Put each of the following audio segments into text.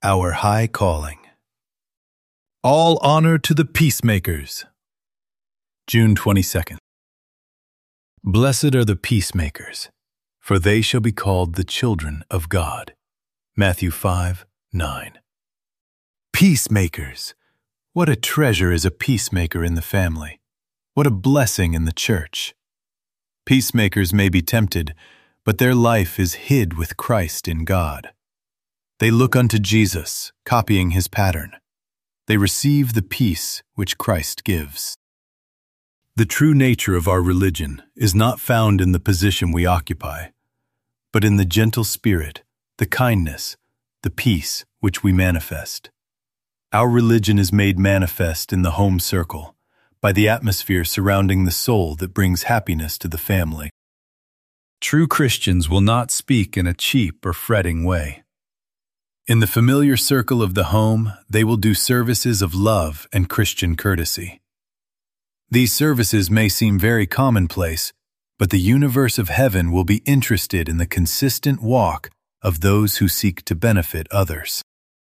Our high calling. All honor to the peacemakers. June 22nd. Blessed are the peacemakers, for they shall be called the children of God. Matthew 5:9. Peacemakers. What a treasure is a peacemaker in the family. What a blessing in the church. Peacemakers may be tempted, but their life is hid with Christ in God. They look unto Jesus, copying his pattern. They receive the peace which Christ gives. The true nature of our religion is not found in the position we occupy, but in the gentle spirit, the kindness, the peace which we manifest. Our religion is made manifest in the home circle, by the atmosphere surrounding the soul that brings happiness to the family. True Christians will not speak in a cheap or fretting way. In the familiar circle of the home, they will do services of love and Christian courtesy. These services may seem very commonplace, but the universe of heaven will be interested in the consistent walk of those who seek to benefit others.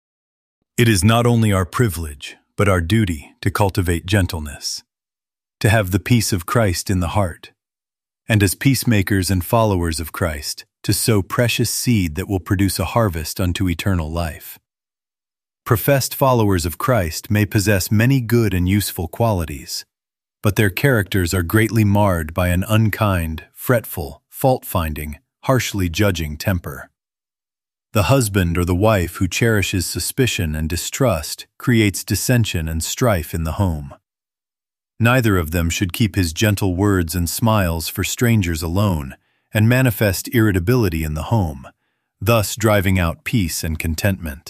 It is not only our privilege, but our duty to cultivate gentleness, to have the peace of Christ in the heart, and as peacemakers and followers of Christ, to sow precious seed that will produce a harvest unto eternal life. Professed followers of Christ may possess many good and useful qualities, but their characters are greatly marred by an unkind, fretful, fault-finding, harshly judging temper. The husband or the wife who cherishes suspicion and distrust creates dissension and strife in the home. Neither of them should keep his gentle words and smiles for strangers alone and manifest irritability in the home, thus driving out peace and contentment.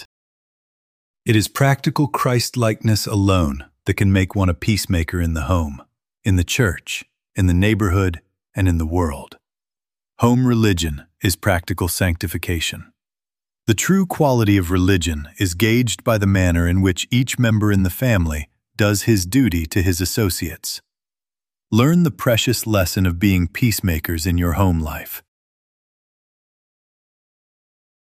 It is practical Christ-likeness alone that can make one a peacemaker in the home, in the church, in the neighborhood, and in the world. Home religion is practical sanctification. The true quality of religion is gauged by the manner in which each member in the family does his duty to his associates. Learn the precious lesson of being peacemakers in your home life.